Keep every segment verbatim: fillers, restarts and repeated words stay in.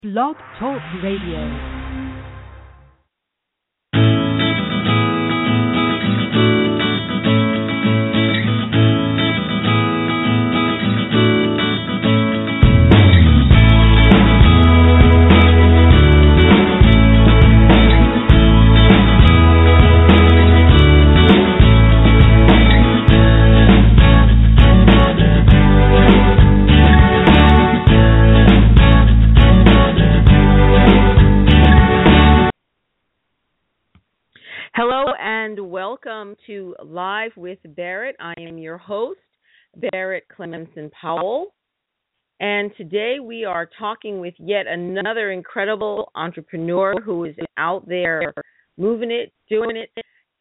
Blog Talk Radio. Hello and welcome to Live with Barrett. I am your host, Barrett Clemenson Powell. And today we are talking with yet another incredible entrepreneur who is out there moving it, doing it,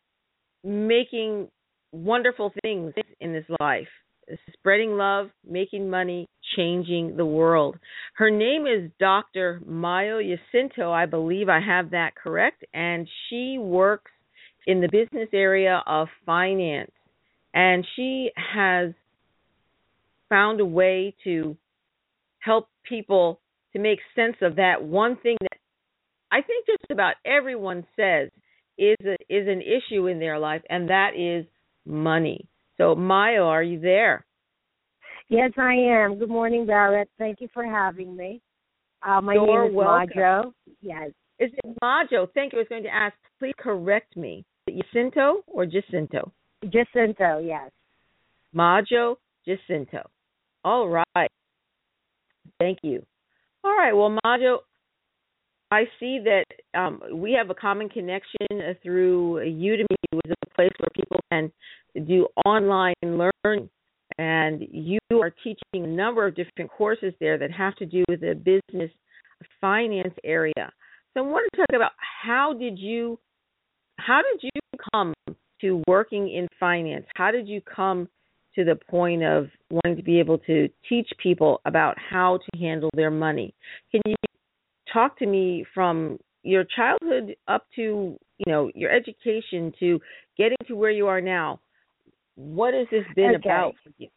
making wonderful things in this life, spreading love, making money, changing the world. Her name is Doctor Mayo Jacinto. I believe I have that correct. And she works in the business area of finance. And she has found a way to help people to make sense of that one thing that I think just about everyone says is a, is an issue in their life, and that is money. So, Mayo, are you there? Yes, I am. Good morning, Barrett. Thank you for having me. Uh, my You're name is welcome. Majo. Yes. Is it Majo? Thank you. I was going to ask, please correct me. Is it Jacinto or Jacinto? Jacinto, yes. Majo Jacinto. All right. Thank you. All right. Well, Majo, I see that um, we have a common connection uh, through Udemy, which is a place where people can do online learning. And you are teaching a number of different courses there that have to do with the business finance area. So I want to talk about how did you how did you come to working in finance? How did you come to the point of wanting to be able to teach people about how to handle their money? Can you talk to me from your childhood up to, you know, your education to getting to where you are now? What has this been Okay. about for you?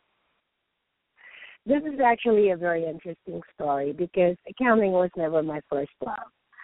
This is actually a very interesting story because accounting was never my first love.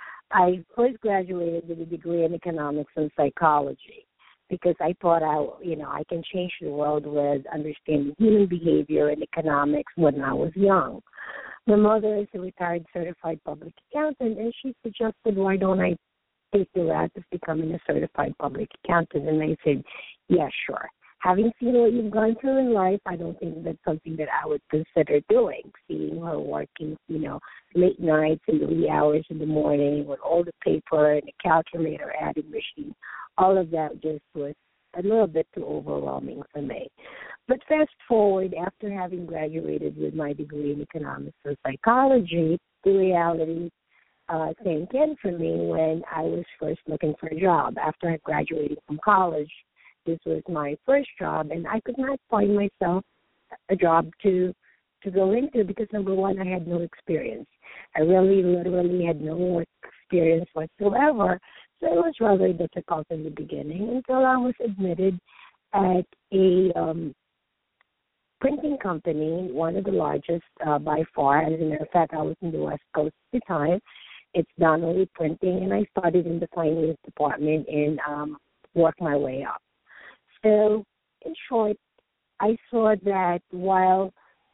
I first graduated with a degree in economics and psychology because I thought I, you know, I can change the world with understanding human behavior and economics when I was young. My mother is a retired certified public accountant, and she suggested, why don't I take the route of becoming a certified public accountant? And I said, yeah, sure. Having seen what you've gone through in life, I don't think that's something that I would consider doing, seeing her working, you know, late nights and wee hours in the morning with all the paper and the calculator adding machine. All of that just was a little bit too overwhelming for me. But fast forward, after having graduated with my degree in economics and psychology, the reality uh, sank in for me when I was first looking for a job. After I graduated from college, this was my first job, and I could not find myself a job to to go into because, number one, I had no experience. I really, literally had no work experience whatsoever, so it was rather difficult in the beginning until I was admitted at a um, printing company, one of the largest uh, by far. As a matter of fact, I was in the West Coast at the time. It's Donnelly Printing, and I started in the finance department and um, worked my way up. So, in short, I saw that while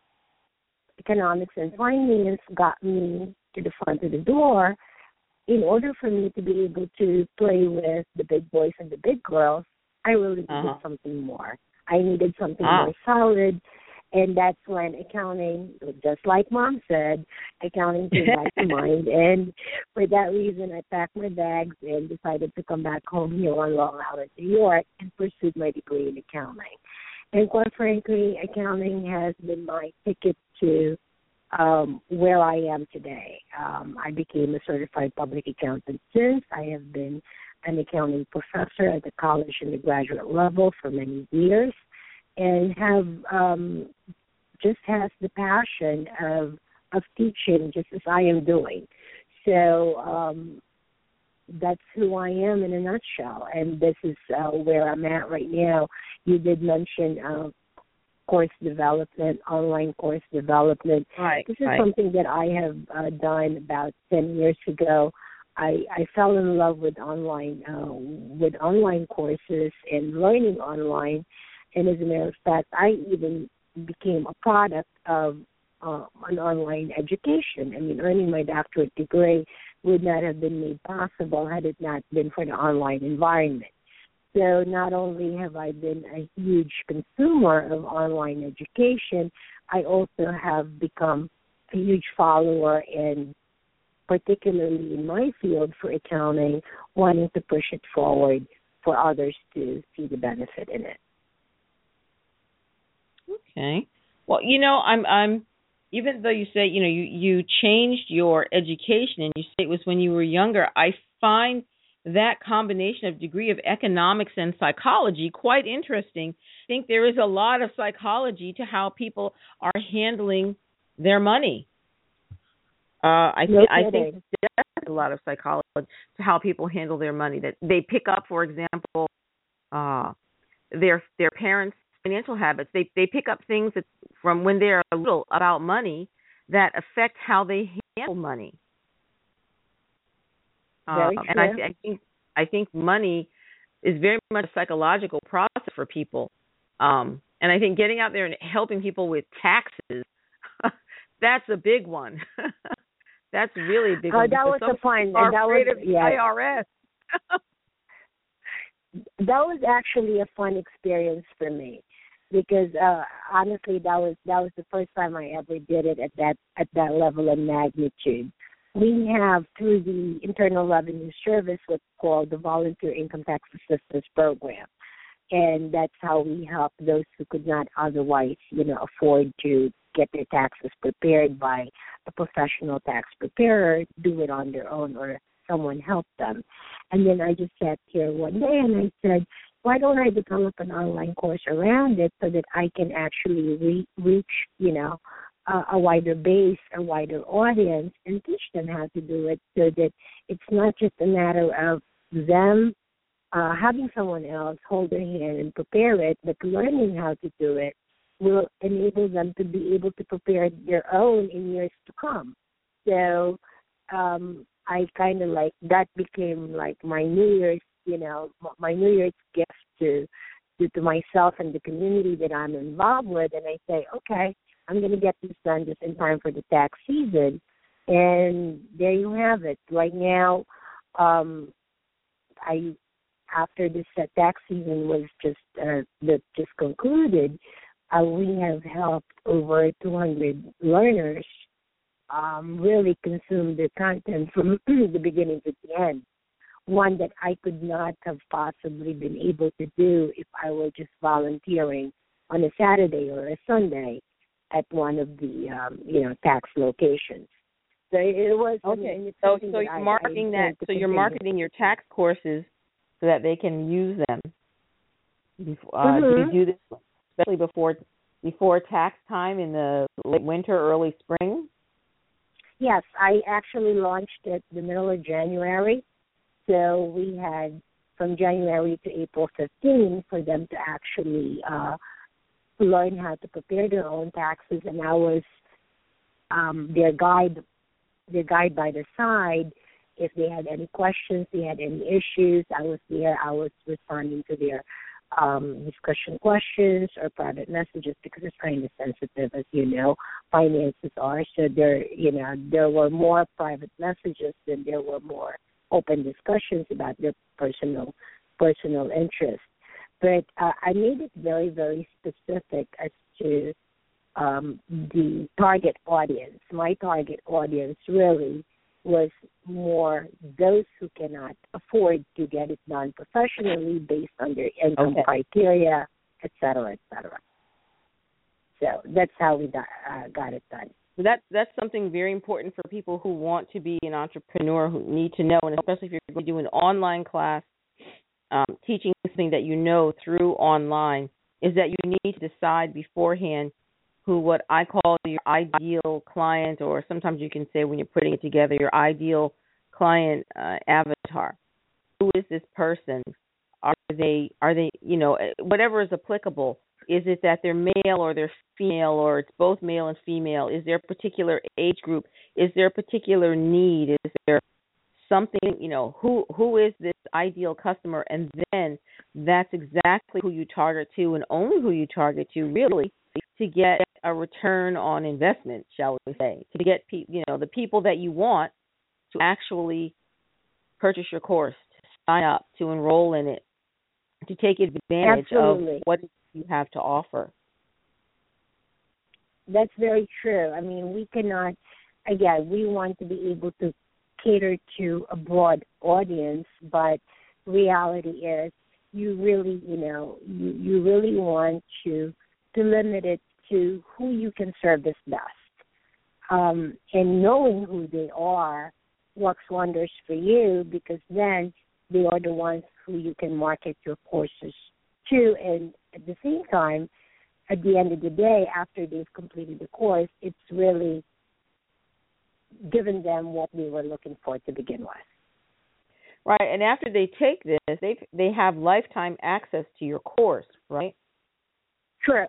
economics and finance got me to the front of the door, in order for me to be able to play with the big boys and the big girls, I really needed Uh-huh. something more. I needed something Ah. more solid, and that's when accounting, just like Mom said, accounting came back to mind. And for that reason, I packed my bags and decided to come back home here on Long Island, New York, and pursued my degree in accounting. And quite frankly, accounting has been my ticket to um, where I am today. Um, I became a certified public accountant since. I have been an accounting professor at the college and the graduate level for many years, and have um, just has the passion of of teaching, just as I am doing. So um, that's who I am in a nutshell, and this is uh, where I'm at right now. You did mention uh, course development, online course development. Right. This is right. something that I have uh, done about ten years ago. I, I fell in love with online uh, with online courses and learning online, and as a matter of fact, I even became a product of uh, an online education. I mean, earning my doctorate degree would not have been made possible had it not been for the online environment. So not only have I been a huge consumer of online education, I also have become a huge follower, and particularly in my field for accounting, wanting to push it forward for others to see the benefit in it. Okay. Well, you know, I'm I'm even though you say, you know, you, you changed your education and you say it was when you were younger, I find that combination of degree of economics and psychology quite interesting. I think there is a lot of psychology to how people are handling their money. Uh, I, no th- I think there's a lot of psychology to how people handle their money. That they pick up, for example, uh, their their parents' financial habits. They they pick up things that from when they're little about money that affect how they handle money. Very uh, true. and I, th- I think I think money is very much a psychological process for people. Um, and I think getting out there and helping people with taxes, that's a big one. That's really a big Oh, one. that was a fun. Are That afraid was of yeah. I R S. That was actually a fun experience for me, because uh, honestly, that was that was the first time I ever did it at that at that level of magnitude. We have, through the Internal Revenue Service, what's called the Volunteer Income Tax Assistance Program, and that's how we help those who could not otherwise, you know, afford to get their taxes prepared by a professional tax preparer, do it on their own, or someone help them. And then I just sat here one day and I said, why don't I develop an online course around it so that I can actually re- reach, you know, uh, a wider base, a wider audience, and teach them how to do it, so that it's not just a matter of them uh, having someone else hold their hand and prepare it, but learning how to do it will enable them to be able to prepare their own in years to come. So um, I kind of like, that became like my New Year's, you know, my New Year's gift to, to to myself and the community that I'm involved with. And I say, okay, I'm going to get this done just in time for the tax season. And there you have it. Right now, um, I after this uh, tax season was just uh, that just concluded, uh, we have helped over two hundred learners um, really consume the content from the beginning to the end. One that I could not have possibly been able to do if I were just volunteering on a Saturday or a Sunday at one of the um, you know tax locations. So it was okay. I mean, so so that you're I, marketing I that. So you're marketing your tax courses so that they can use them. Before, uh, mm-hmm. Do you do this especially before before tax time in the late winter, early spring? Yes, I actually launched it the middle of January. So we had from January to April fifteenth for them to actually uh, learn how to prepare their own taxes, and I was um, their guide, their guide by their side. If they had any questions, they had any issues, I was there. I was responding to their um, discussion questions or private messages, because it's kind of sensitive, as you know, finances are. So there, you know, there were more private messages than there were more open discussions about their personal personal interests. But uh, I made it very, very specific as to um, the target audience. My target audience really was more those who cannot afford to get it done professionally based on their income okay. criteria, et cetera, et cetera. So that's how we got, uh, got it done. So that, that's something very important for people who want to be an entrepreneur, who need to know, and especially if you're going to do an online class, um, teaching something that you know through online, is that you need to decide beforehand who what I call your ideal client, or sometimes you can say when you're putting it together, your ideal client uh, avatar. Who is this person? Are they, are they, you know, whatever is applicable Is it that they're male or they're female, or it's both male and female? Is there a particular age group? Is there a particular need? Is there something, you know, who who is this ideal customer? And then that's exactly who you target to, and only who you target to, really, to get a return on investment, shall we say, to get pe- you know, the people that you want to actually purchase your course, to sign up, to enroll in it, to take advantage Absolutely. of what you have to offer. That's very true. I mean, we cannot, again, we want to be able to cater to a broad audience, but reality is you really, you know, you, you really want to, to limit it to who you can service best. Um, and knowing who they are works wonders for you, because then they are the ones who you can market your courses to. And at the same time, at the end of the day, after they've completed the course, it's really given them what they were looking for to begin with. Right, and after they take this, they they have lifetime access to your course, right? True.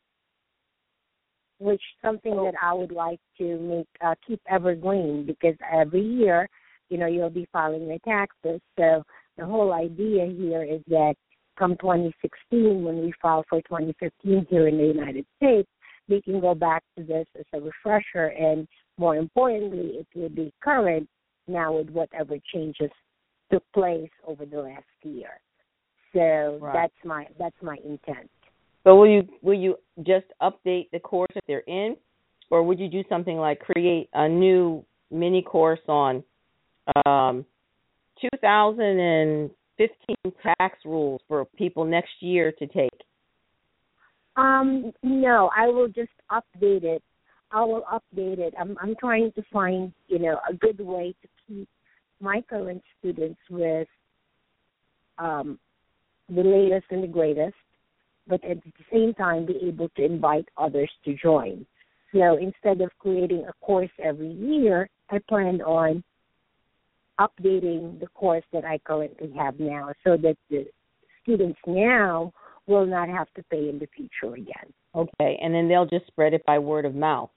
Which is something that I would like to make uh, keep evergreen, because every year, you know, you'll be filing your taxes. So the whole idea here is that come twenty sixteen, when we file for twenty fifteen here in the United States, we can go back to this as a refresher, and more importantly, it will be current now with whatever changes took place over the last year. So right. that's my that's my intent. So will you will you just update the course that they're in, or would you do something like create a new mini course on um, two thousand fifteen tax rules for people next year to take? Um, no, I will just update it. I will update it. I'm I'm trying to find, you know, a good way to keep my current students with um, the latest and the greatest, but at the same time be able to invite others to join. So instead of creating a course every year, I plan on updating the course that I currently have now, so that the students now will not have to pay in the future again. Okay, and then they'll just spread it by word of mouth.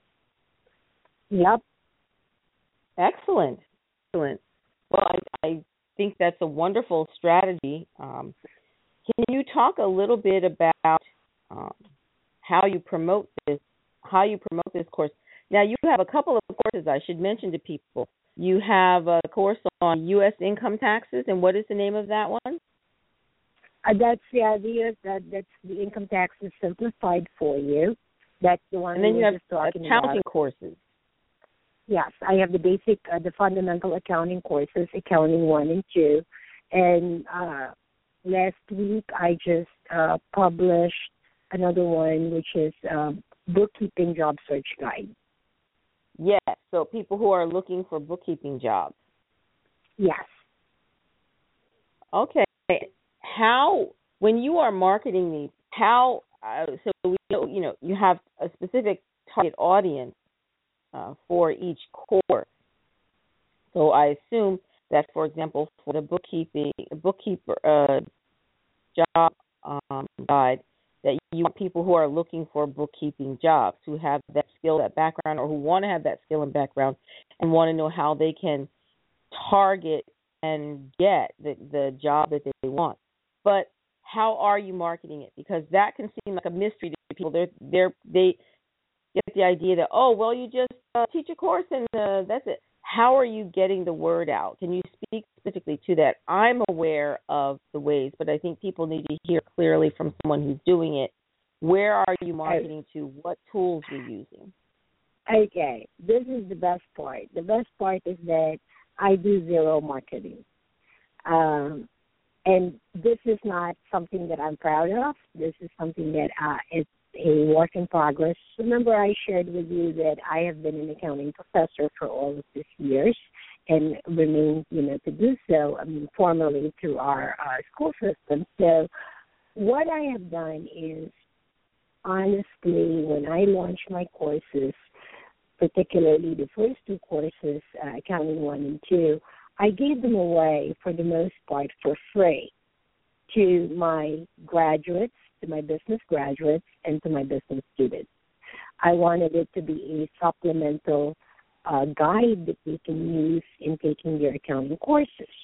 Yep. Excellent. Excellent. Well, I, I think that's a wonderful strategy. Um, can you talk a little bit about um, how you promote this, how you promote this course? Now, you have a couple of courses I should mention to people. You have a course on U S income taxes, and what is the name of that one? Uh, that's yeah, the that that's the income taxes simplified for you. That's the one. And then we you were have just talking accounting about. courses. Yes, I have the basic, uh, the fundamental accounting courses, accounting one and two, and uh, last week I just uh, published another one, which is um, bookkeeping job search guide. Yes, so people who are looking for bookkeeping jobs. Yes. Okay. How, when you are marketing these, how, uh, so we know, you know, you have a specific target audience uh, for each course. So I assume that, for example, for the bookkeeping, bookkeeper uh, job um, guide, that you want people who are looking for bookkeeping jobs, who have that skill, that background, or who want to have that skill and background and want to know how they can target and get the, the job that they want. But how are you marketing it? Because that can seem like a mystery to people. They're, they're, they get the idea that, oh, well, you just uh, teach a course and uh, that's it. How are you getting the word out? Can you speak specifically to that? I'm aware of the ways, but I think people need to hear clearly from someone who's doing it. Where are you marketing to? What tools you're using? Okay, this is the best part. The best part is that I do zero marketing. Um, and this is not something that I'm proud of. This is something that uh, is a work in progress. Remember, I shared with you that I have been an accounting professor for all of these years and remain, you know, to do so, I mean, formally through our, our school system. So what I have done is, honestly, when I launched my courses, particularly the first two courses, uh, Accounting one and two, I gave them away for the most part for free to my graduates to my business graduates and to my business students. I wanted it to be a supplemental uh, guide that they can use in taking their accounting courses.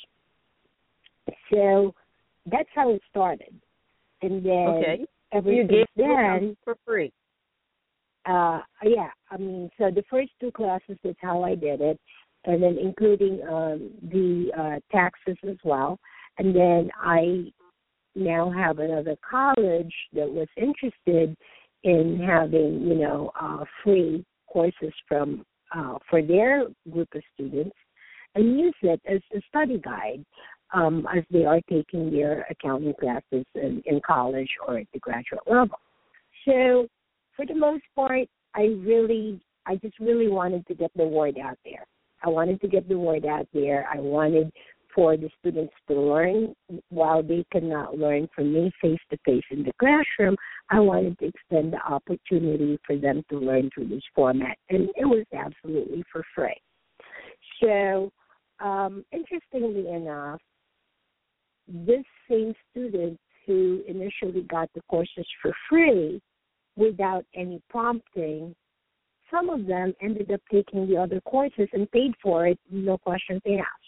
So that's how it started. And then okay. ever you since gave then, for free. Uh, yeah, I mean, so the first two classes, that's how I did it, and then including um, the uh, taxes as well. And then I now have another college that was interested in having, you know, uh, free courses from uh, for their group of students, and use it as a study guide um, as they are taking their accounting classes in, in college or at the graduate level. So for the most part, I really, I just really wanted to get the word out there. I wanted to get the word out there. I wanted for the students to learn while they could not learn from me face-to-face in the classroom. I wanted to extend the opportunity for them to learn through this format, and it was absolutely for free. So, um, interestingly enough, this same student who initially got the courses for free without any prompting, some of them ended up taking the other courses and paid for it, no questions asked.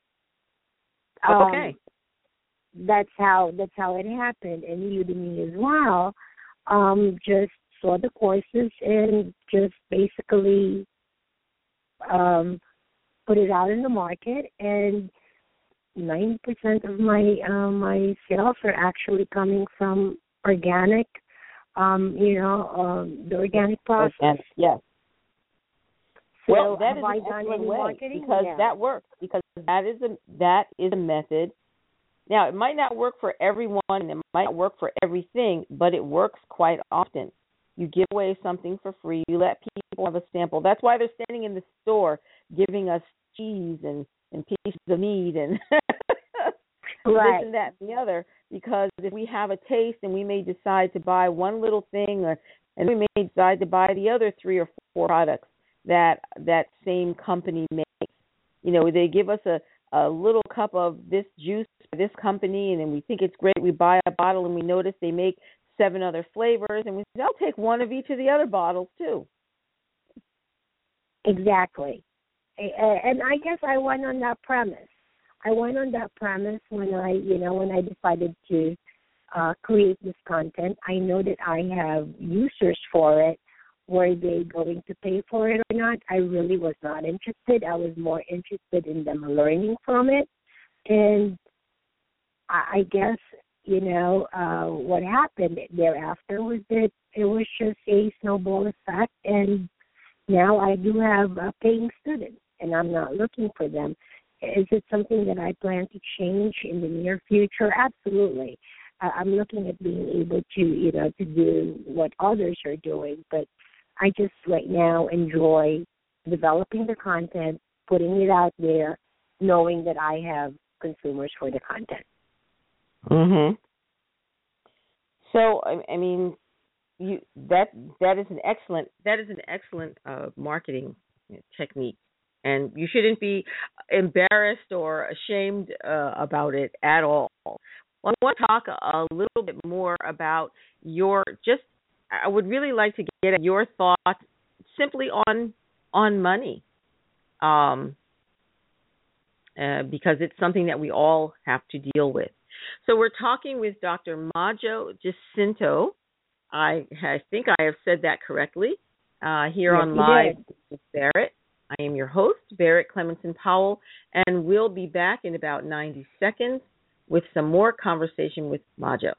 Okay. Um, that's how that's how it happened. And Udemy as well, um, just saw the courses and just basically um, put it out in the market. And ninety percent of my uh, my sales are actually coming from organic. Um, you know, um, the organic process. Organic, yes. So well, that have is I an done excellent any way marketing? because Yeah. that works. Because that is a that is a method. Now, it might not work for everyone, and it might not work for everything, but it works quite often. You give away something for free. You let people have a sample. That's why they're standing in the store giving us cheese and, and pieces of meat and Right. this and that and the other, because if we have a taste and we may decide to buy one little thing, or, and we may decide to buy the other three or four products that that same company makes. You know, they give us a, a little cup of this juice for this company, and then we think it's great. We buy a bottle, and we notice they make seven other flavors, and we say, I'll take one of each of the other bottles, too. Exactly. And I guess I went on that premise. I went on that premise when I, you know, when I decided to uh, create this content. I know that I have users for it. Were they going to pay for it or not? I really was not interested. I was more interested in them learning from it. And I, I guess, you know, uh, what happened thereafter was that it was just a snowball effect. And now I do have uh, paying students, and I'm not looking for them. Is it something that I plan to change in the near future? Absolutely. Uh, I'm looking at being able to, you know, to do what others are doing, but I just right now enjoy developing the content, putting it out there, knowing that I have consumers for the content. Mhm. So I, I mean, you that that is an excellent that is an excellent uh, marketing technique. And you shouldn't be embarrassed or ashamed uh, about it at all. Well, I want to talk a little bit more about your just. I would really like to get your thoughts simply on on money, um, uh, because it's something that we all have to deal with. So we're talking with Doctor Majo Jacinto. I, I think I have said that correctly uh, here Yes, on you Live did. with Barrett. I am your host, Barrett Clemenson Powell, and we'll be back in about ninety seconds with some more conversation with Majo.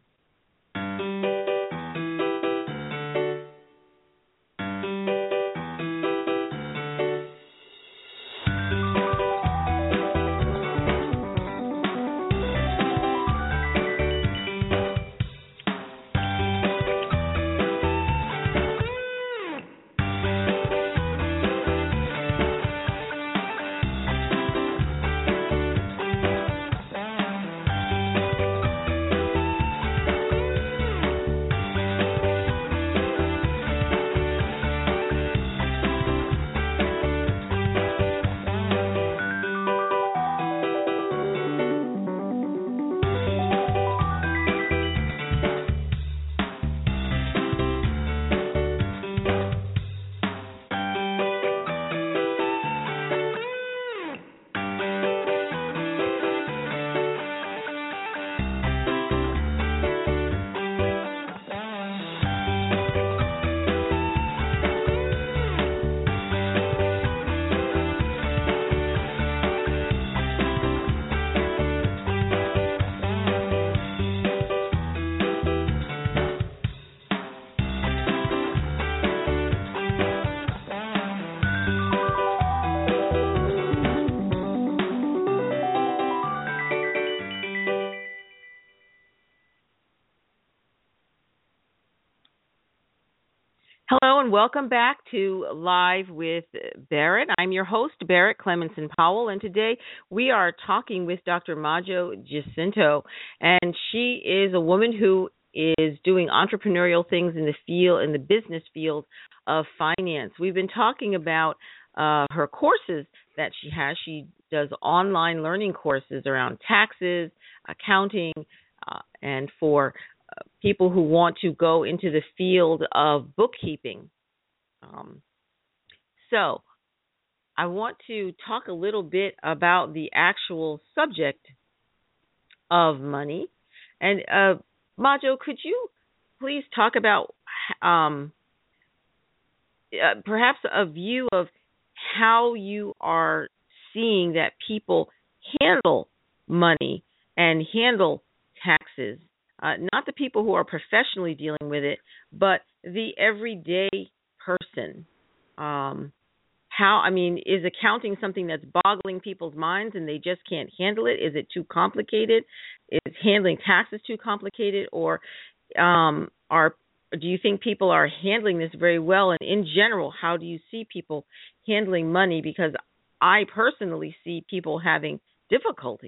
Hello and welcome back to Live with Barrett. I'm your host, Barrett Clemenson Powell, and today we are talking with Doctor Majo Jacinto, and she is a woman who is doing entrepreneurial things in the field, in the business field of finance. We've been talking about uh, her courses that she has. She does online learning courses around taxes, accounting, uh, and for people who want to go into the field of bookkeeping. Um, so I want to talk a little bit about the actual subject of money. And uh, Majo, could you please talk about um, uh, perhaps a view of how you are seeing that people handle money and handle taxes? Uh, not the people who are professionally dealing with it, but the everyday person. Um, how, I mean, is accounting something that's boggling people's minds and they just can't handle it? Is it too complicated? Is handling taxes too complicated? Or um, are do you think people are handling this very well? And in general, how do you see people handling money? Because I personally see people having difficulty.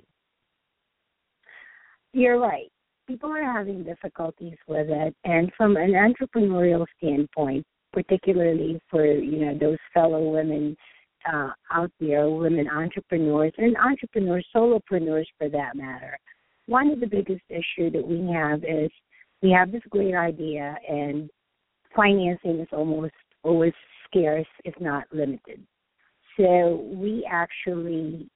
You're right. People are having difficulties with it, and from an entrepreneurial standpoint, particularly for you know those fellow women uh, out there, women entrepreneurs and entrepreneurs, solopreneurs for that matter, one of the biggest issues that we have is we have this great idea, and financing is almost always scarce, if not limited. So we actually,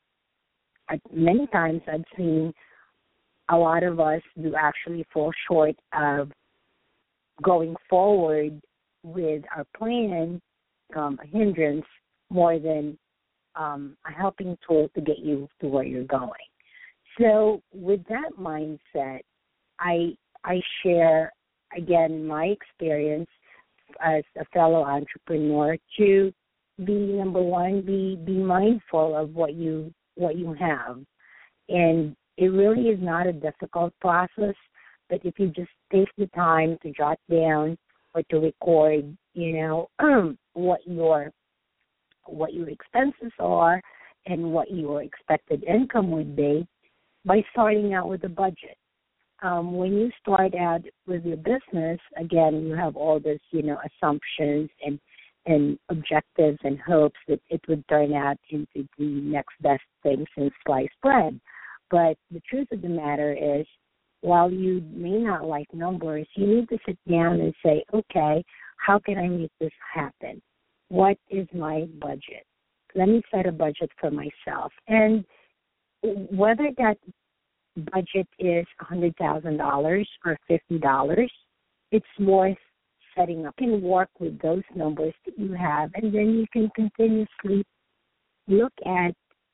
many times I've seen a lot of us do actually fall short of going forward with our plan, um, a hindrance more than um, a helping tool to get you to where you're going. So with that mindset, I I share, again, my experience as a fellow entrepreneur to be, number one, be be mindful of what you what you have. And it really is not a difficult process, but if you just take the time to jot down or to record, you know, what your what your expenses are and what your expected income would be by starting out with a budget. Um, when you start out with your business, again, you have all this, you know, assumptions and and objectives and hopes that it would turn out into the next best thing since sliced bread. But the truth of the matter is, while you may not like numbers, you need to sit down and say, okay, how can I make this happen? What is my budget? Let me set a budget for myself. And whether that budget is one hundred thousand dollars or fifty dollars, it's worth setting up. You can work with those numbers that you have, and then you can continuously look at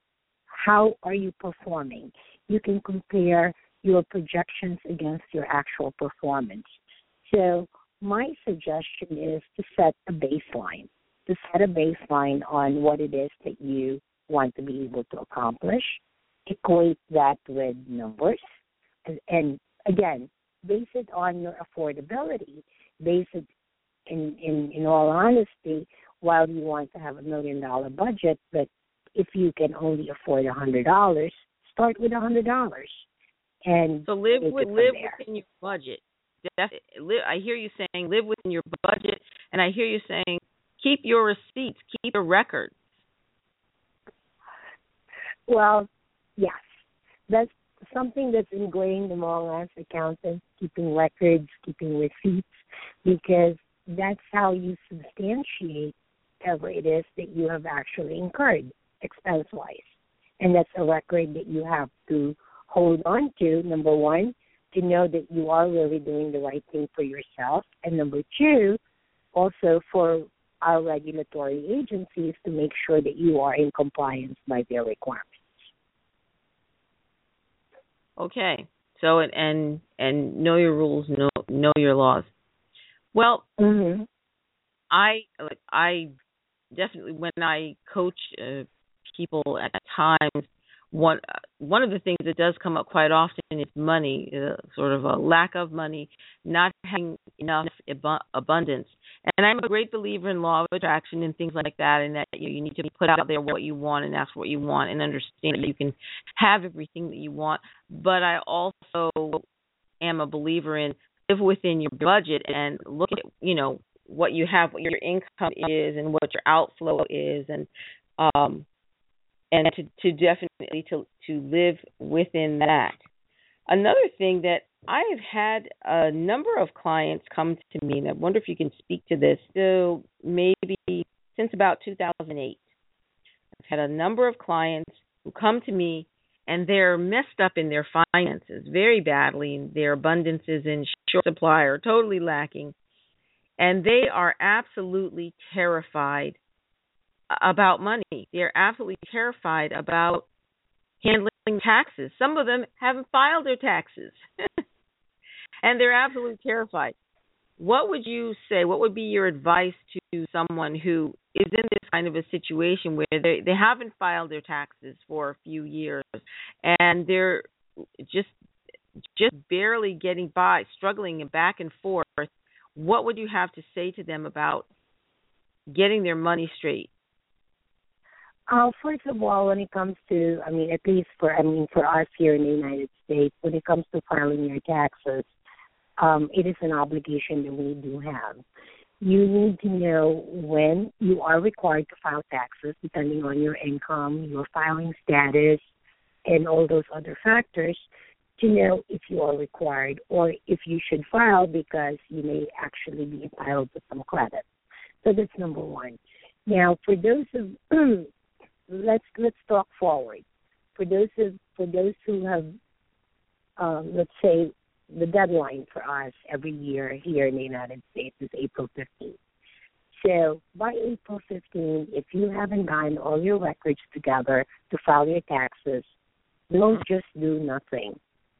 how are you performing. You can compare your projections against your actual performance. So my suggestion is to set a baseline, to set a baseline on what it is that you want to be able to accomplish, equate that with numbers, and, and again, base it on your affordability. Base it, in, in, in all honesty, while you want to have a million-dollar budget, but if you can only afford one hundred dollars, start with one hundred dollars. And so live with live there. within your budget. Definitely, I hear you saying live within your budget, and I hear you saying keep your receipts, keep your records. Well, yes, that's something that's ingrained among us accountants, keeping records, keeping receipts, because that's how you substantiate whatever it is that you have actually incurred expense-wise. And that's a record that you have to hold on to, number one, to know that you are really doing the right thing for yourself, and number two, also for our regulatory agencies to make sure that you are in compliance by their requirements. Okay. So and and, and know your rules, know know your laws. Well, mm-hmm. I like I definitely when I coach uh, people at times, one one of the things that does come up quite often is money, uh, sort of a lack of money, not having enough ab- abundance, And I'm a great believer in law of attraction and things like that, and that you, you need to put out there what you want and ask for what you want and understand that you can have everything that you want. But I also am a believer in live within your budget and look at, you know, what you have, what your income is and what your outflow is, and um and to, to definitely to, to live within that. Another thing that I have had a number of clients come to me, and I wonder if you can speak to this. So maybe since about two thousand eight, I've had a number of clients who come to me and they're messed up in their finances very badly. Their abundance is in short supply or totally lacking, and they are absolutely terrified about money. They're absolutely terrified about handling taxes. Some of them haven't filed their taxes, and they're absolutely terrified. What would you say? What would be your advice to someone who is in this kind of a situation where they, they haven't filed their taxes for a few years and they're just just barely getting by, struggling back and forth? What would you have to say to them about getting their money straight? Uh, first of all, when it comes to, I mean, at least for, I mean, for us here in the United States, when it comes to filing your taxes, um, it is an obligation that we do have. You need to know when you are required to file taxes, depending on your income, your filing status, and all those other factors, to know if you are required or if you should file because you may actually be entitled to some credit. So that's number one. Now, for those of let's let's talk forward. For those of, for those who have, um, let's say, the deadline for us every year here in the United States is April fifteenth. So by April fifteenth, if you haven't gotten all your records together to file your taxes, don't just do nothing.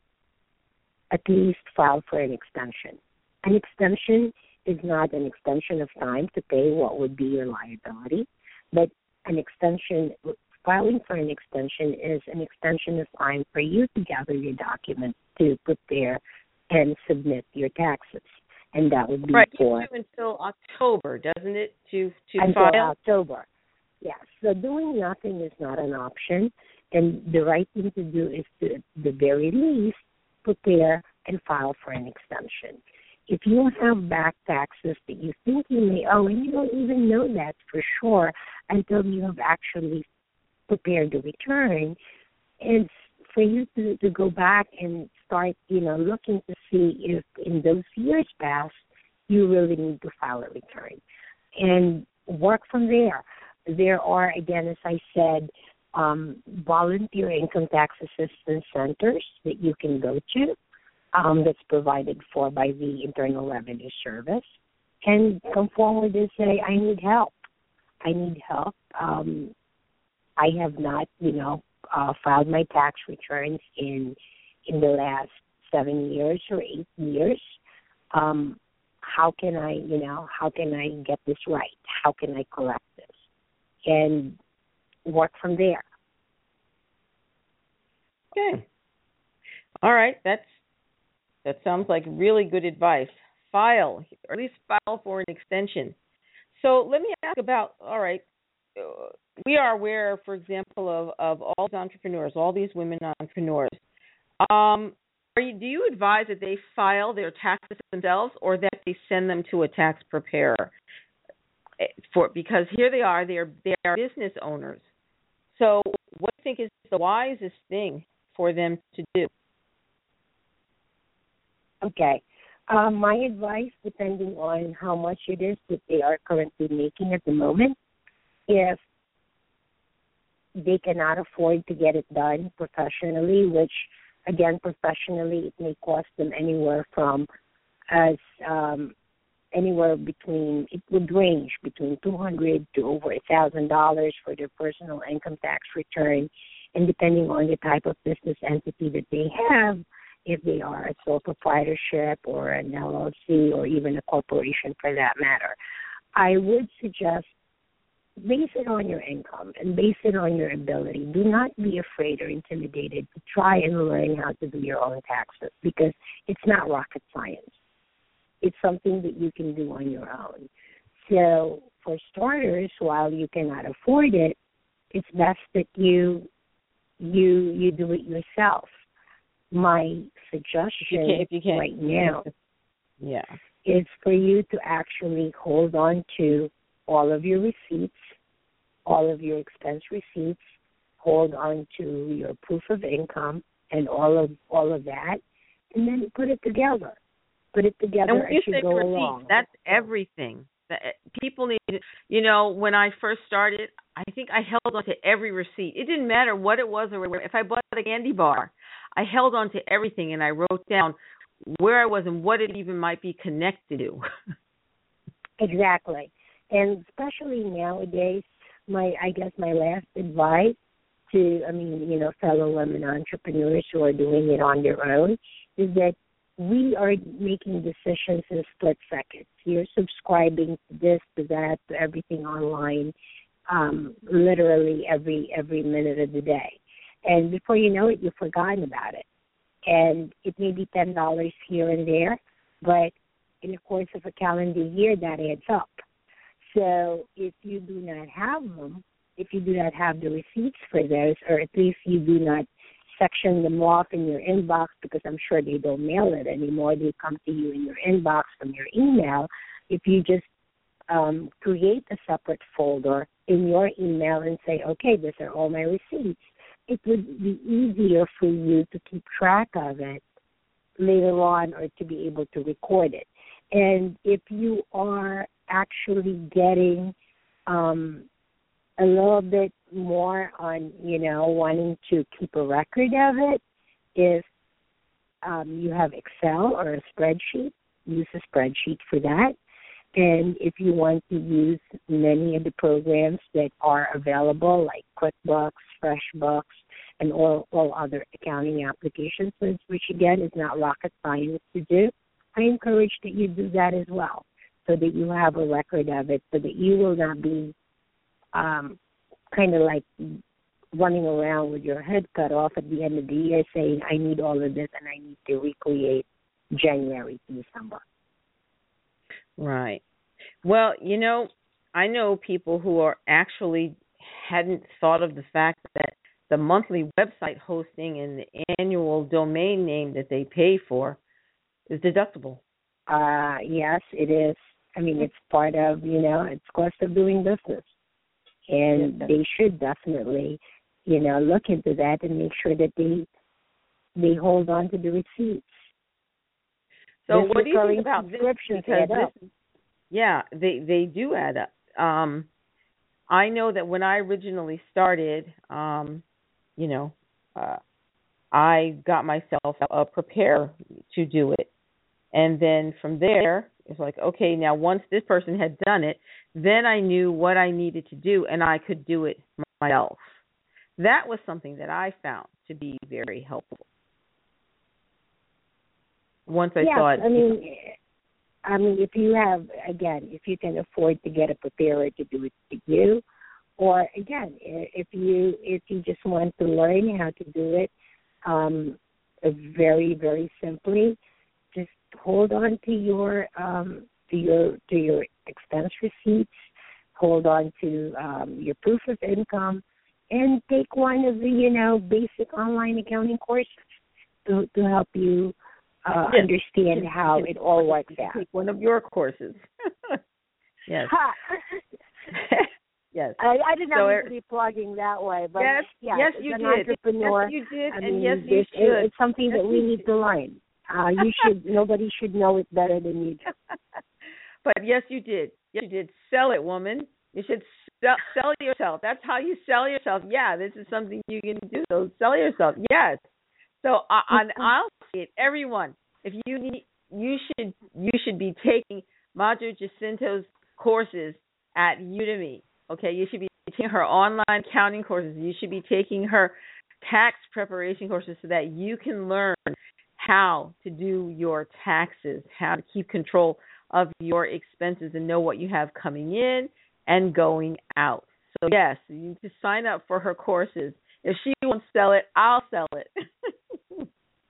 At least file for an extension. An extension is not an extension of time to pay what would be your liability, but an extension, filing for an extension is an extension of time for you to gather your documents to prepare and submit your taxes. And that would be right, for... Right, until October, doesn't it, to, to until file? October, yes. So doing nothing is not an option, and the right thing to do is to, at the very least, prepare and file for an extension. If you have back taxes that you think you may owe, and you don't even know that for sure until you have actually prepared the return, it's for you to, to go back and start, you know, looking to see if in those years past you really need to file a return and work from there. There are, again, as I said, um, volunteer income tax assistance centers that you can go to. Um, that's provided for by the Internal Revenue Service, and come forward and say, I need help. I need help. Um, I have not, you know, uh, filed my tax returns in in the last seven years or eight years. Um, how can I, you know, how can I get this right? How can I correct this? And work from there. Okay. All right. That's That sounds like really good advice. File, or at least file for an extension. So let me ask about, all right, uh, we are aware, for example, of, of all these entrepreneurs, all these women entrepreneurs. Um, are you, do you advise that they file their taxes themselves or that they send them to a tax preparer? For, because here they are, they are, they are business owners. So what do you think is the wisest thing for them to do? Okay. Um, my advice, depending on how much it is that they are currently making at the moment, if they cannot afford to get it done professionally, which, again, professionally, it may cost them anywhere from as um, anywhere between, it would range between two hundred dollars to over one thousand dollars for their personal income tax return, and depending on the type of business entity that they have, if they are a sole proprietorship or an L L C or even a corporation for that matter. I would suggest base it on your income and base it on your ability. Do not be afraid or intimidated to try and learn how to do your own taxes because it's not rocket science. It's something that you can do on your own. So for starters, while you cannot afford it, it's best that you you you do it yourself. My suggestion if you can't, right now yeah. is for you to actually hold on to all of your receipts, all of your expense receipts, hold on to your proof of income and all of all of that, and then put it together. Put it together and when you as you say go receipts, along. that's everything. That people need. You know, when I first started, I think I held on to every receipt. It didn't matter what it was or if I bought a candy bar, I held on to everything and I wrote down where I was and what it even might be connected to. Exactly. And especially nowadays, my I guess my last advice to, I mean, you know, fellow women entrepreneurs who are doing it on their own is that we are making decisions in split seconds. You're subscribing to this, to that, to everything online, um, literally every every minute of the day. And before you know it, you've forgotten about it. And it may be ten dollars here and there, but in the course of a calendar year, that adds up. So if you do not have them, if you do not have the receipts for those, or at least you do not section them off in your inbox, because I'm sure they don't mail it anymore. They come to you in your inbox from your email. If you just um, create a separate folder in your email and say, okay, these are all my receipts, it would be easier for you to keep track of it later on or to be able to record it. And if you are actually getting um, a little bit more on, you know, wanting to keep a record of it, if um, you have Excel or a spreadsheet, use a spreadsheet for that. And if you want to use many of the programs that are available, like QuickBooks, FreshBooks, and all, all other accounting applications, which again is not rocket science to do, I encourage that you do that as well, so that you have a record of it, so that you will not be um, kind of like running around with your head cut off at the end of the year saying, I need all of this and I need to recreate January to December. Right. Well, you know, I know people who are actually hadn't thought of the fact that the monthly website hosting and the annual domain name that they pay for is deductible. Uh, yes, it is. I mean, it's part of, you know, it's cost of doing business. And yes, they should definitely, you know, look into that and make sure that they they hold on to the receipts. So this what do you think about this? Because this, yeah, they, they do add up. Um, I know that when I originally started, um, you know, uh, I got myself uh, prepared to do it. And then from there, it's like, okay, now once this person had done it, then I knew what I needed to do, and I could do it myself. That was something that I found to be very helpful. Once I yes, saw it. I mean, I mean, if you have, again, if you can afford to get a preparer to do it for you, or again, if you if you just want to learn how to do it, um, very very simply, just hold on to your um, to your to your expense receipts, hold on to um, your proof of income, and take one of the you know basic online accounting courses to to help you uh, yes. understand how it all works out. Take one of your courses. Yes. Yes. I, I did not so mean to be plugging that way, but yes, yes, yes, as you an did. entrepreneur, yes, you did, I and mean, yes, you this, should. It's something yes, that we need to learn. Uh, you should. Nobody should know it better than you do. But yes, you did. Yes, you did. Sell it, woman. You should sell, sell yourself. That's how you sell yourself. Yeah, this is something you can do. So sell yourself. Yes. So uh, and I'll say it, everyone. If you need, you should you should be taking Madre Jacinto's courses at Udemy. Okay, you should be taking her online accounting courses. You should be taking her tax preparation courses so that you can learn how to do your taxes, how to keep control of your expenses and know what you have coming in and going out. So yes, you need to sign up for her courses. If she won't sell it, I'll sell it.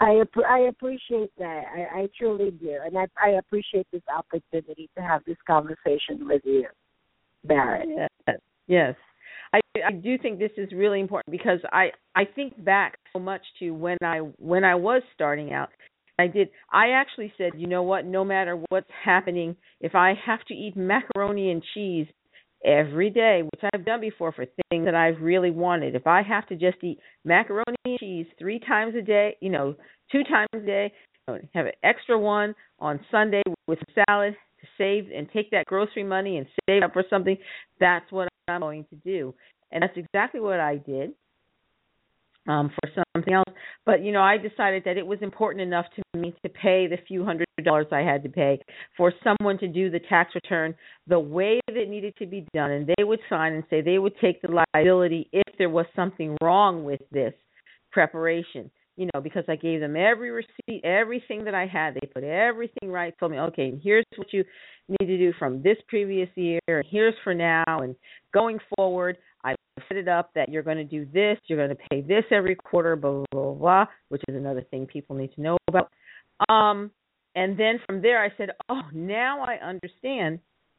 I app- I appreciate that. I, I truly do, and I I appreciate this opportunity to have this conversation with you, Barrett. Yes. Yes. I, I do think this is really important because I, I think back so much to when I when I was starting out. I did. I actually said, you know what? No matter what's happening, if I have to eat macaroni and cheese every day, which I've done before for things that I've really wanted, if I have to just eat macaroni and cheese three times a day, you know, two times a day, you know, have an extra one on Sunday with salad to save and take that grocery money and save up for something, that's what I'm going to do. And that's exactly what I did. Um, for something else. But, you know, I decided that it was important enough to me to pay the few hundred dollars I had to pay for someone to do the tax return the way that it needed to be done. And they would sign and say they would take the liability if there was something wrong with this preparation. You know, because I gave them every receipt, everything that I had. They put everything right, told me, okay, here's what you need to do from this previous year, and here's for now, and going forward, I set it up that you're going to do this, you're going to pay this every quarter, blah, blah, blah, blah, which is another thing people need to know about. Um, and then from there I said, oh, now I understand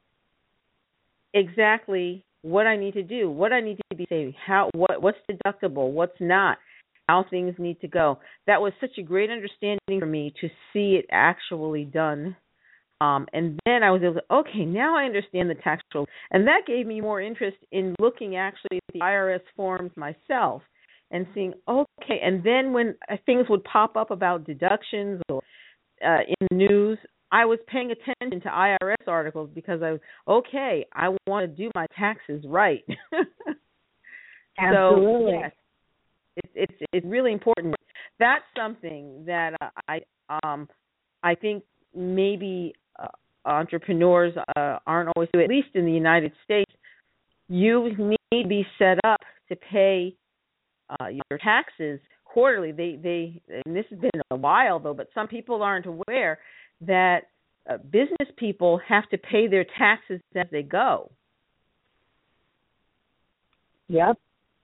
exactly what I need to do, what I need to be saving, how, what, what's deductible, what's not, how things need to go. That was such a great understanding for me to see it actually done. Um, and then I was able to, okay, now I understand the tax rules. And that gave me more interest in looking actually at the I R S forms myself and seeing, okay, and then when things would pop up about deductions or uh, in the news, I was paying attention to I R S articles because I was, okay, I want to do my taxes right. Absolutely. So, yes, it's, it's, it's really important. That's something that uh, I, um, I think maybe uh, entrepreneurs uh, aren't always doing, at least in the United States. You need to be set up to pay uh, your taxes quarterly. They, they, and this has been a while though, but some people aren't aware that uh, business people have to pay their taxes as they go. Yep.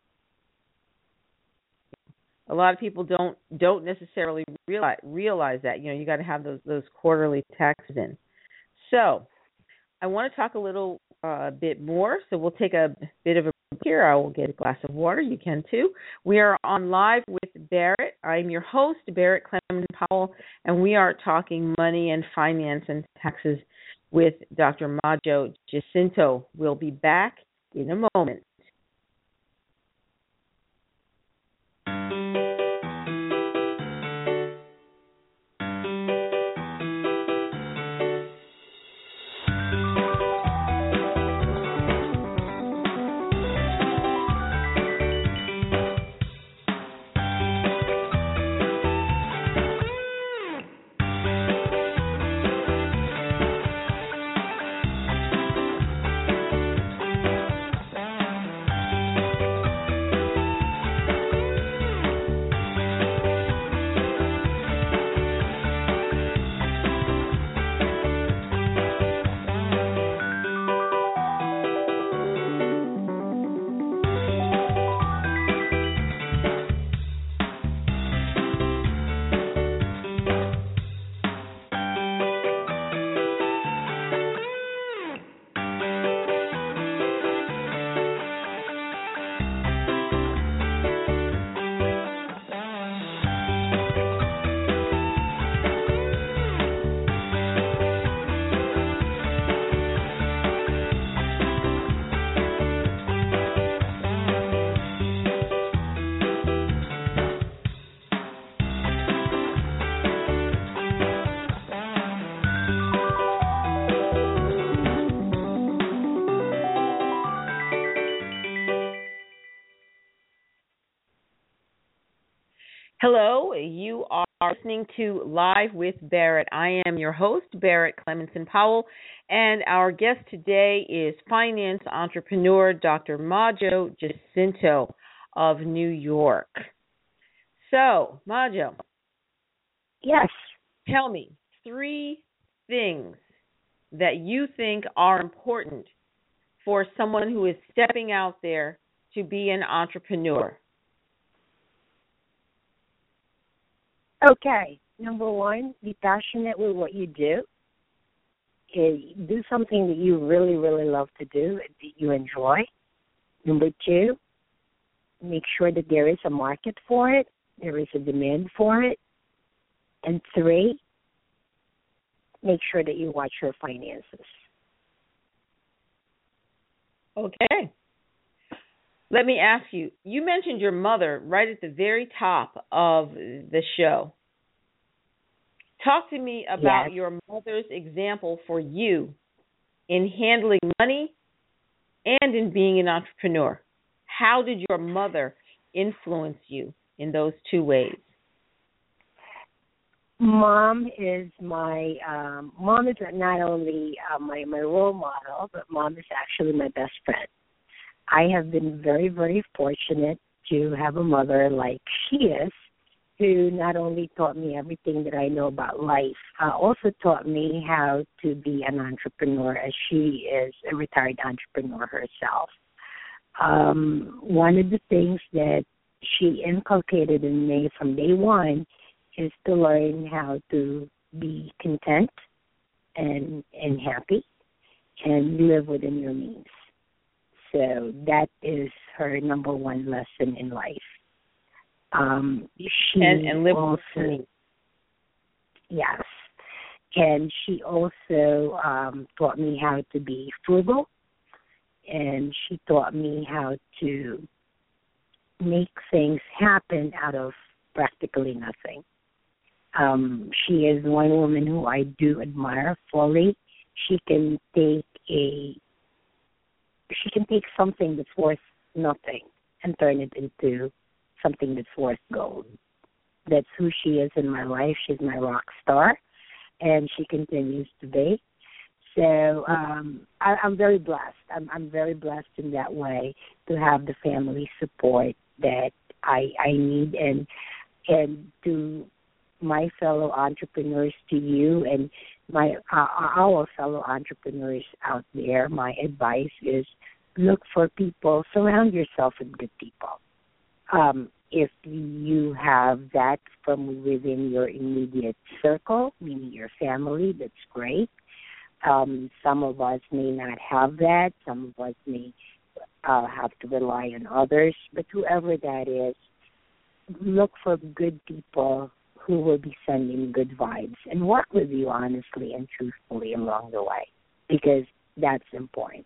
A lot of people don't don't necessarily realize realize that. You know, you got to have those those quarterly taxes in. So, I want to talk a little uh, bit more. So we'll take a bit of a break here. I will get a glass of water. You can too. We are on live with Barrett. I'm your host, Barrett Clemens Powell, and we are talking money and finance and taxes with Doctor Majo Jacinto. We'll be back in a moment. Hello, you are listening to Live with Barrett. I am your host, Barrett Clemenson Powell, and our guest today is finance entrepreneur Doctor Majo Jacinto of New York. So, Majo. Yes. Tell me three things that you think are important for someone who is stepping out there to be an entrepreneur. Okay, number one, be passionate with what you do. Okay, do something that you really, really love to do, that you enjoy. Number two, make sure that there is a market for it, there is a demand for it. And three, make sure that you watch your finances. Okay. Let me ask you, you mentioned your mother right at the very top of the show. Talk to me about Yes. your mother's example for you in handling money and in being an entrepreneur. How did your mother influence you in those two ways? Mom is my um, mom is not only uh, my my role model, but mom is actually my best friend. I have been very, very fortunate to have a mother like she is, who not only taught me everything that I know about life, uh, also taught me how to be an entrepreneur, as she is a retired entrepreneur herself. Um, one of the things that she inculcated in me from day one is to learn how to be content and and happy and live within your means. So that is her number one lesson in life. Um, she and, and live also, yes, and she also um, taught me how to be frugal, and she taught me how to make things happen out of practically nothing. Um, she is one woman who I do admire fully. She can take a she can take something that's worth nothing and turn it into something that's worth gold. That's who she is in my life. She's my rock star, and she continues to be. So um, I, I'm very blessed. I'm, I'm very blessed in that way to have the family support that I, I need, and and to my fellow entrepreneurs, to you and my uh, our fellow entrepreneurs out there, my advice is look for people, surround yourself with good people. Um, if you have that from within your immediate circle, meaning your family, that's great. Um, some of us may not have that. Some of us may uh, have to rely on others. But whoever that is, look for good people who will be sending good vibes and work with you honestly and truthfully along the way, because that's important.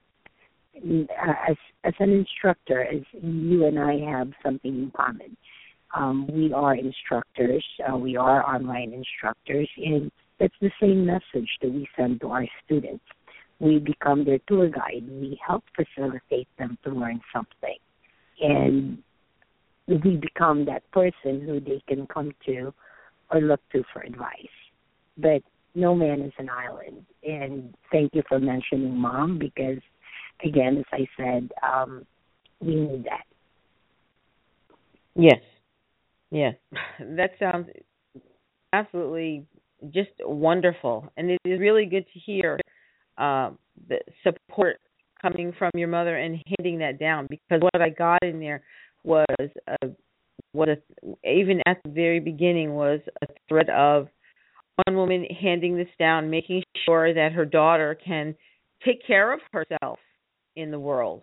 As, as an instructor, as you and I have something in common. Um, we are instructors. Uh, we are online instructors, and that's the same message that we send to our students. We become their tour guide. We help facilitate them to learn something, and we become that person who they can come to or look to for advice. But no man is an island, and thank you for mentioning Mom, because, again, as I said, um, we need that. Yes. Yes. That sounds absolutely just wonderful. And it is really good to hear uh, the support coming from your mother and handing that down, because what I got in there was a, what a, even at the very beginning was a thread of one woman handing this down, making sure that her daughter can take care of herself in the world.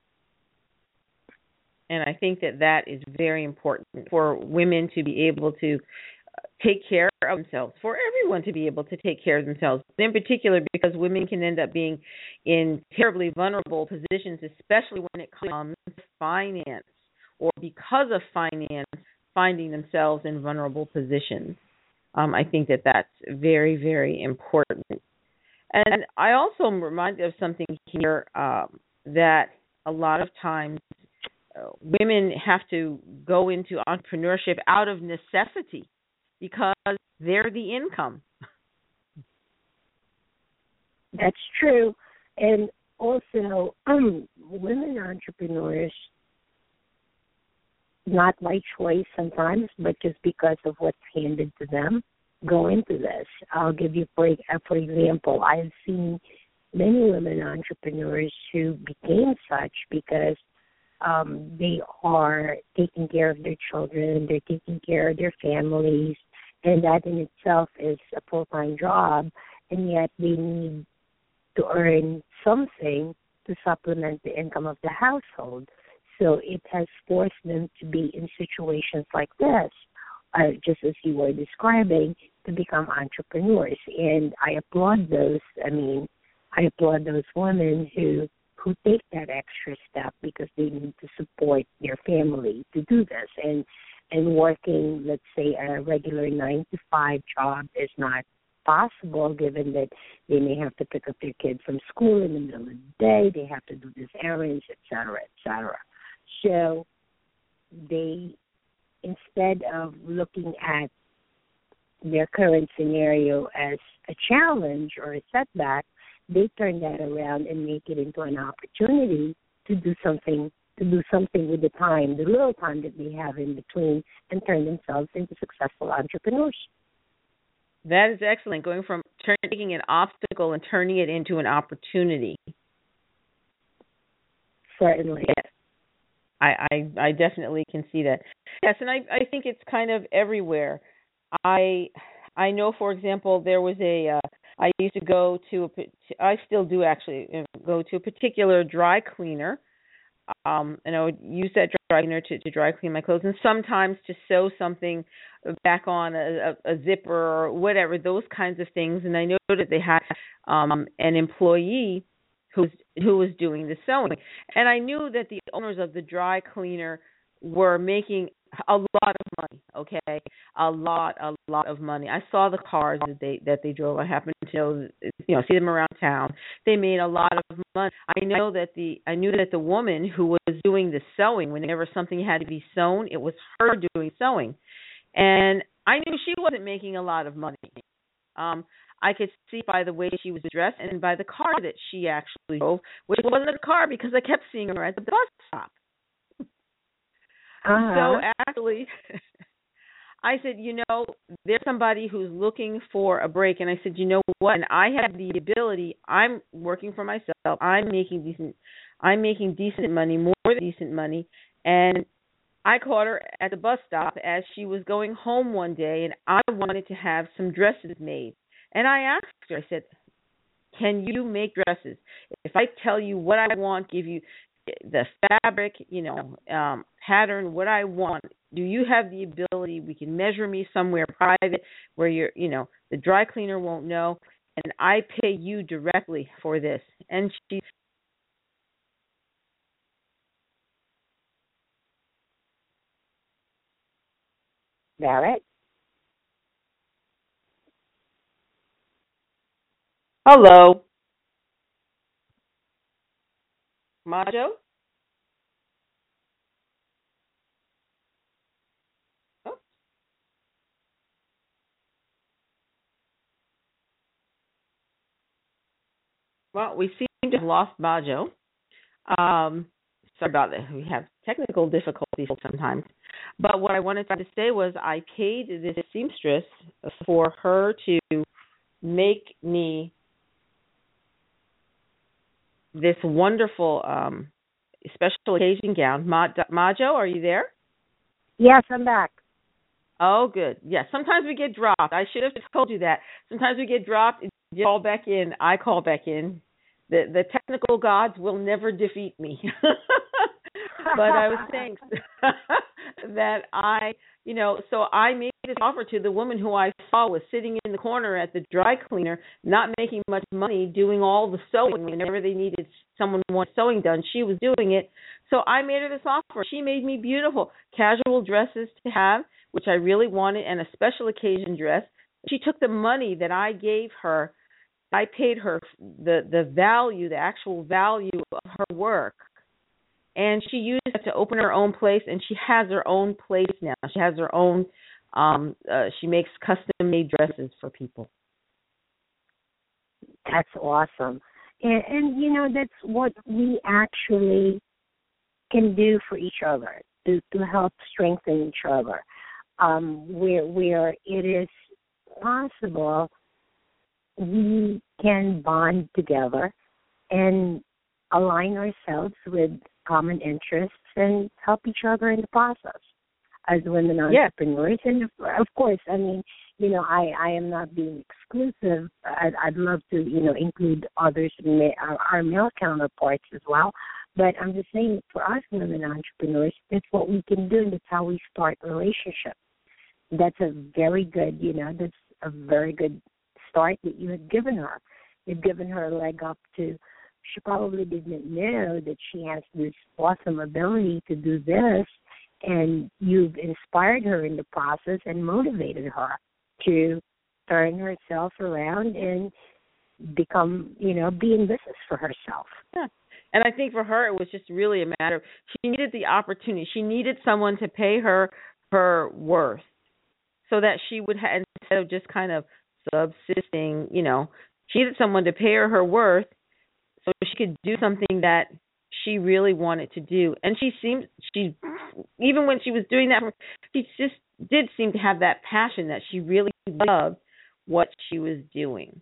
And I think that that is very important for women to be able to take care of themselves, for everyone to be able to take care of themselves, in particular because women can end up being in terribly vulnerable positions, especially when it comes to finance, or because of finance, finding themselves in vulnerable positions. Um, I think that that's very, very important. And I also am reminded of something here um, that a lot of times uh, women have to go into entrepreneurship out of necessity because they're the income. That's true. And also, um, women entrepreneurs, not by choice sometimes, but just because of what's handed to them, go into this. I'll give you, for, for example, I've seen many women entrepreneurs who became such because um, they are taking care of their children, they're taking care of their families, and that in itself is a full-time job, and yet they need to earn something to supplement the income of the household. So it has forced them to be in situations like this, uh, just as you were describing, to become entrepreneurs. And I applaud those, I mean, I applaud those women who who take that extra step because they need to support their family to do this. And and working, let's say, a regular nine to five job is not possible, given that they may have to pick up their kids from school in the middle of the day, they have to do these errands, et cetera, et cetera. So they, instead of looking at their current scenario as a challenge or a setback, they turn that around and make it into an opportunity to do something to do something with the time, the little time that they have in between, and turn themselves into successful entrepreneurs. That is excellent, going from turn, taking an obstacle and turning it into an opportunity. Certainly. Yes. I, I, I definitely can see that. Yes, and I, I think it's kind of everywhere. I I know, for example, there was a, uh, I used to go to, a, I still do actually, go to a particular dry cleaner, um, and I would use that dry cleaner to, to dry clean my clothes, and sometimes to sew something back on a, a, a zipper or whatever, those kinds of things. And I know that they had um, an employee who was, who was doing the sewing. And I knew that the owners of the dry cleaner were making a lot of money, okay? A lot, a lot of money. I saw the cars that they that they drove. I happened to know, you know, see them around town. They made a lot of money. I know that the I knew that the woman who was doing the sewing, whenever something had to be sewn, it was her doing sewing. And I knew she wasn't making a lot of money. Um, I could see by the way she was dressed and by the car that she actually drove, which wasn't a car because I kept seeing her at the bus stop. Uh-huh. So actually, I said, you know, there's somebody who's looking for a break. And I said, you know what? And I have the ability. I'm working for myself. I'm making decent. I'm making decent money, more than decent money. And I caught her at the bus stop as she was going home one day, and I wanted to have some dresses made. And I asked her, I said, can you make dresses? If I tell you what I want, give you the fabric, you know, um, pattern, what I want, do you have the ability? We can measure me somewhere private where you're, you know, the dry cleaner won't know, and I pay you directly for this. And she Barrett? Hello. Majo? Oh. Well, we seem to have lost Majo. Um, sorry about that. We have technical difficulties sometimes. But what I wanted to say was I paid this seamstress for her to make me this wonderful um, special occasion gown. Ma- Majo, are you there? Yes, I'm back. Oh, good. Yes, sometimes we get dropped. I should have told you that. Sometimes we get dropped. You call back in. I call back in. The the technical gods will never defeat me. But I was saying that I, you know, so I made this offer to the woman who I saw was sitting in the corner at the dry cleaner, not making much money, doing all the sewing. Whenever they needed someone wanted sewing done, she was doing it. So I made her this offer. She made me beautiful casual dresses to have, which I really wanted, and a special occasion dress. She took the money that I gave her. I paid her the, the value, the actual value of her work. And she used it to open her own place, and she has her own place now. She has her own, um, uh, she makes custom-made dresses for people. That's awesome. And, and, you know, that's what we actually can do for each other, to, to help strengthen each other. Um, where, where it is possible, we can bond together and align ourselves with common interests and help each other in the process. as women Yeah. entrepreneurs. And of of course, I mean, you know, I, I am not being exclusive. I'd, I'd love to, you know, include others, our, our male counterparts as well. But I'm just saying, for us women entrepreneurs, that's what we can do, and that's how we start relationships. That's a very good, you know, that's a very good start that you have given her. You've given her a leg up to, she probably didn't know that she has this awesome ability to do this, and you've inspired her in the process and motivated her to turn herself around and become, you know, be in business for herself. Yeah. And I think for her, it was just really a matter of, she needed the opportunity. She needed someone to pay her her worth so that she would have, instead of just kind of subsisting, you know, she needed someone to pay her her worth so she could do something that she really wanted to do. And she seemed, she, even when she was doing that, she just did seem to have that passion that she really loved what she was doing.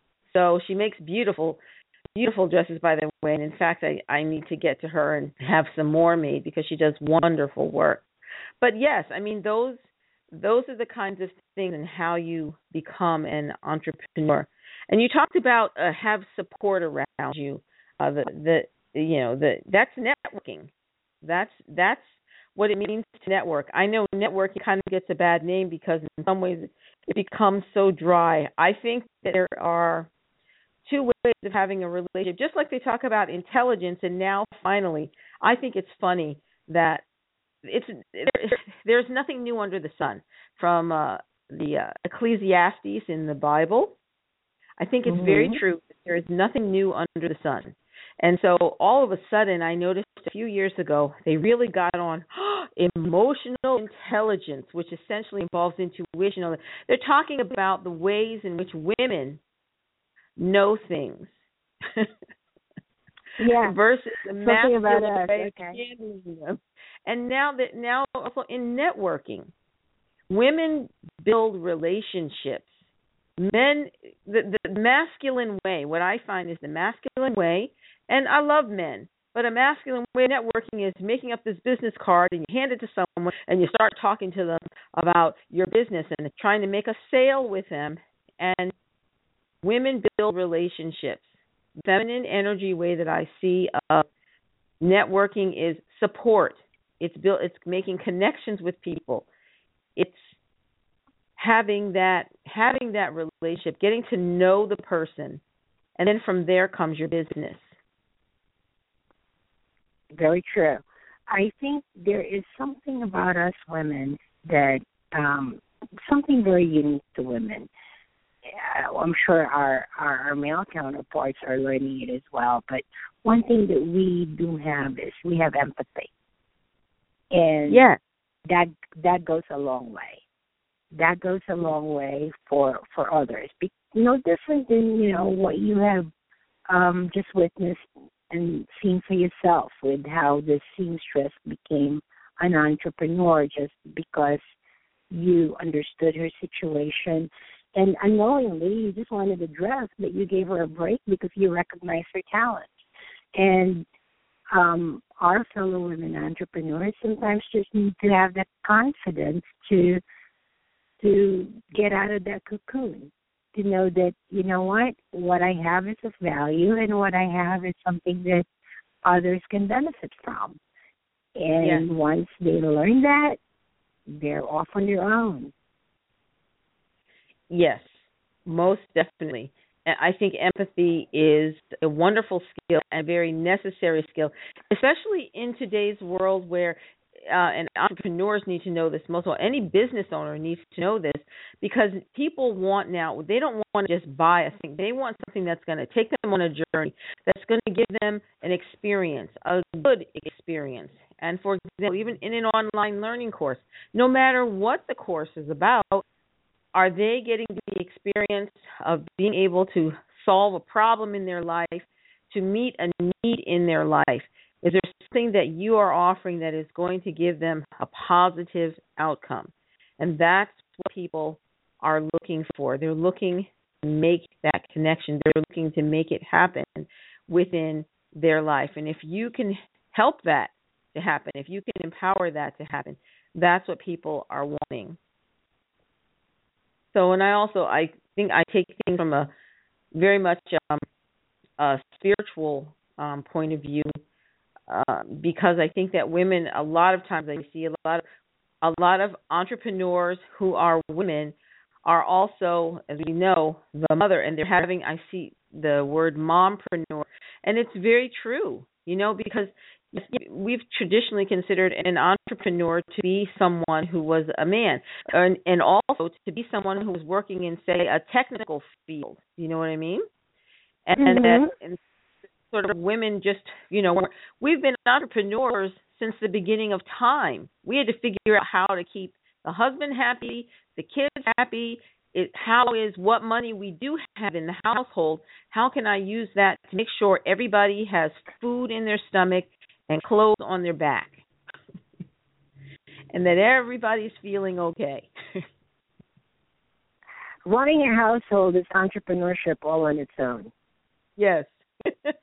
So she makes beautiful, beautiful dresses, by the way. And in fact, I, I need to get to her and have some more made because she does wonderful work. But yes, I mean, those those are the kinds of things and how you become an entrepreneur. And you talked about uh, have support around you. Uh, the the you know the that's networking. That's that's what it means to network. I know networking kind of gets a bad name because in some ways it becomes so dry. I think that there are two ways of having a relationship, just like they talk about intelligence. And now finally, I think it's funny that it's there's nothing new under the sun. From uh, the uh, Ecclesiastes in the Bible, I think it's mm-hmm. very true. There is nothing new under the sun. And so all of a sudden, I noticed a few years ago, they really got on emotional intelligence, which essentially involves intuition. They're talking about the ways in which women know things. Yeah. Versus the masculine way okay. of handling them. And now that now also in networking, women build relationships. Men, the, the masculine way, what I find is the masculine way, and I love men, but a masculine way of networking is making up this business card and you hand it to someone and you start talking to them about your business and trying to make a sale with them. And women build relationships. The feminine energy way that I see of networking is support. It's built. It's making connections with people. It's having that having that relationship, getting to know the person, and then from there comes your business. Very true. I think there is something about us women that um, something very unique to women. Uh, I'm sure our, our, our male counterparts are learning it as well. But one thing that we do have is we have empathy, and yeah. that that goes a long way. That goes a long way for for others. Be, no different than you know what you have um, just witnessed and seen for yourself with how the seamstress became an entrepreneur just because you understood her situation. And unknowingly, you just wanted a dress, but you gave her a break because you recognized her talent. And um, our fellow women entrepreneurs sometimes just need to have that confidence to to get out of that cocoon, to know that, you know what, what I have is of value and what I have is something that others can benefit from. And yes. once they learn that, they're off on their own. Yes, most definitely. And I think empathy is a wonderful skill and a very necessary skill, especially in today's world where uh, and entrepreneurs need to know this most of all. Any business owner needs to know this because people want now, they don't want to just buy a thing. They want something that's going to take them on a journey, that's going to give them an experience, a good experience. And for example, even in an online learning course, no matter what the course is about, are they getting the experience of being able to solve a problem in their life, to meet a need in their life? Is there something that you are offering that is going to give them a positive outcome? And that's what people are looking for. They're looking to make that connection. They're looking to make it happen within their life. And if you can help that to happen, if you can empower that to happen, That's what people are wanting. So, and I also, I think I take things from a very much um, a spiritual um, point of view, uh, because I think that women, a lot of times, I see a lot of a lot of entrepreneurs who are women are also, as we know, the mother, and they're having. I see the word mompreneur, and it's very true. You know, because we've traditionally considered an entrepreneur to be someone who was a man, and, and also to be someone who was working in, say, a technical field. You know what I mean? And, mm-hmm. that and sort of women just, you know, we've been entrepreneurs since the beginning of time. We had to figure out how to keep the husband happy, the kids happy. It, how is what money we do have in the household, how can I use that to make sure everybody has food in their stomach and clothes on their back, and that everybody's feeling okay. Running a household is entrepreneurship all on its own. Yes. it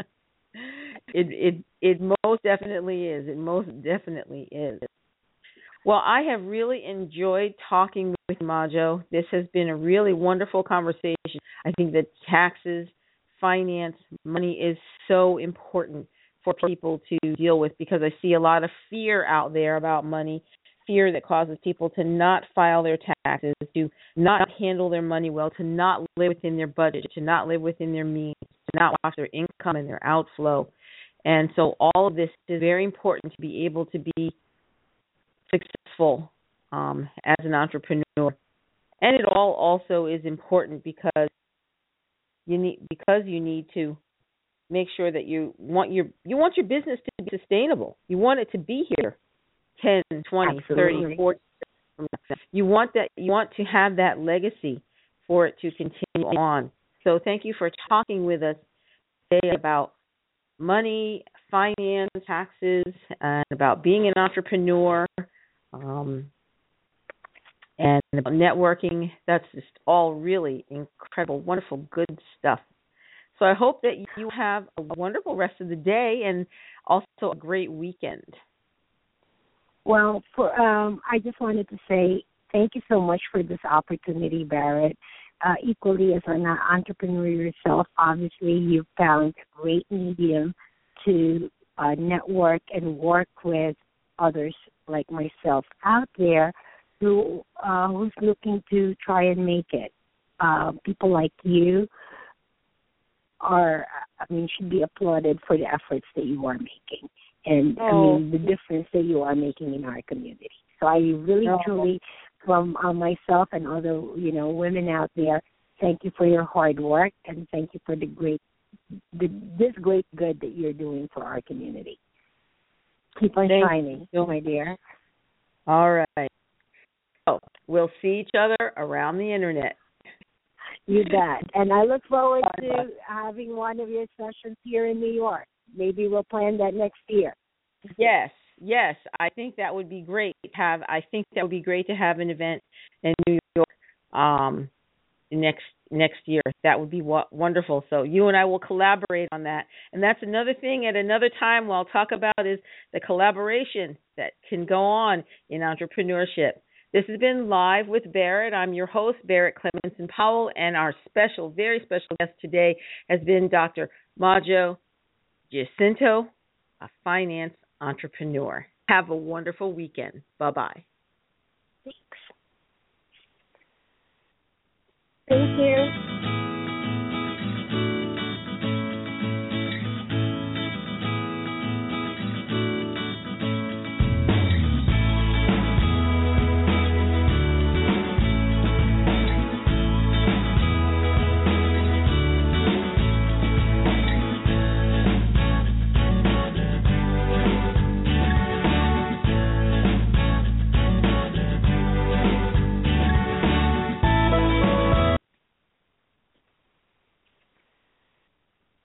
it it most definitely is. It most definitely is. Well, I have really enjoyed talking with Majo. This has been a really wonderful conversation. I think that taxes, finance, money is so important for people to deal with, because I see a lot of fear out there about money, fear that causes people to not file their taxes, to not handle their money well, to not live within their budget, to not live within their means, to not watch their income and their outflow. And so all of this is very important to be able to be successful um, as an entrepreneur. And it all also is important because you need because you need to make sure that you want your you want your business to be sustainable. You want it to be here ten, twenty, Absolutely. thirty, forty years from now. You want that you want to have that legacy for it to continue on. So thank you for talking with us today about money, finance, taxes, and about being an entrepreneur, um, and about networking. That's just all really incredible, wonderful, good stuff. So I hope that you have a wonderful rest of the day and also a great weekend. Well, for um, I just wanted to say thank you so much for this opportunity, Barrett. Uh, equally, as an entrepreneur yourself, obviously you've found a great medium to uh, network and work with others like myself out there who uh, who's looking to try and make it. Uh, people like you are, I mean, should be applauded for the efforts that you are making, and oh. I mean the difference that you are making in our community. So I really, oh. truly, from uh, myself and other, you know, women out there, thank you for your hard work, and thank you for the great, the, this great good that you're doing for our community. Keep on thank shining, you. my dear. All right. So we'll see each other around the internet. You bet. And I look forward to having one of your sessions here in New York. Maybe we'll plan that next year. Yes, yes. I think that would be great. Have I think that would be great to have an event in New York um, next next year. That would be wa- wonderful. So you and I will collaborate on that. And that's another thing at another time we'll talk about is the collaboration that can go on in entrepreneurship. This has been Live with Barrett. I'm your host, Barrett Clemenson Powell, and our special, very special guest today has been Doctor Majo Jacinto, a finance entrepreneur. Have a wonderful weekend. Bye-bye.